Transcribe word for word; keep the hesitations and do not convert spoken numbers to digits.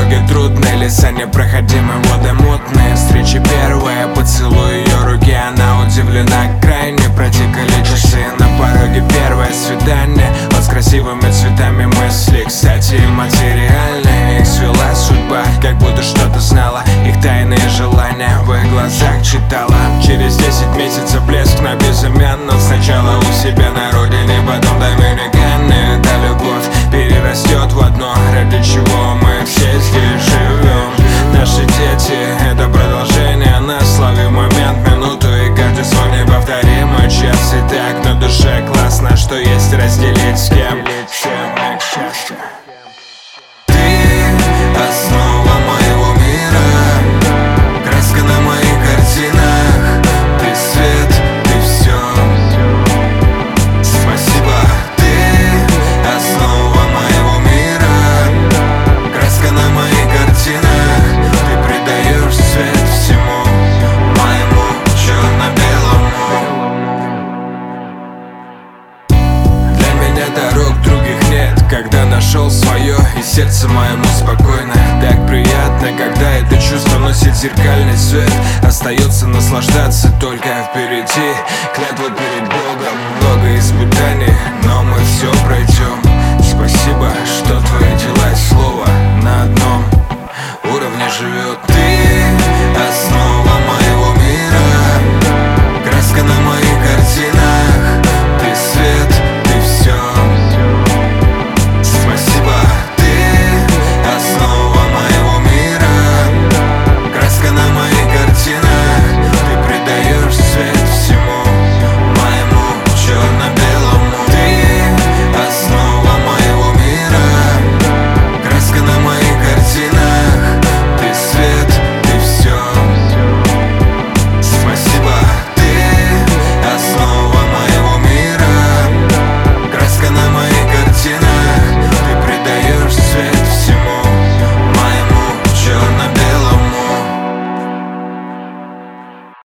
Дороги трудные, леса непроходимы, воды мутные. Встреча первая, поцелуй ее руки, она удивлена крайне. Протекали часы, на пороге первое свидание. Вот с красивыми цветами мысли, кстати, материальные. Их свела судьба, как будто что-то знала. Их тайные желания в их глазах читала. Через десять месяцев блеск на безымянном. Сначала у себя на родине, потом доминиканы. Эта любовь перерастет в одно, ради чего мы все здесь живем. Наши дети — это продолжение нас. Ловим момент, минуту, и каждый свой неповторимый час. И так на душе классно, что есть разделить с кем. Всем их счастье. Ты — основа моего мира, краска на моих картинах. Ты свет, ты все. Спасибо. Ты — основа моего мира, краска на моих картинах. Ты придаешь цвет всему моему черно-белому. Для меня дорог других нет, когда нашел свое, и сердце моему спокойно. Так приятно, когда это чувство носит зеркальный цвет. Остается наслаждаться только впереди. Клятвы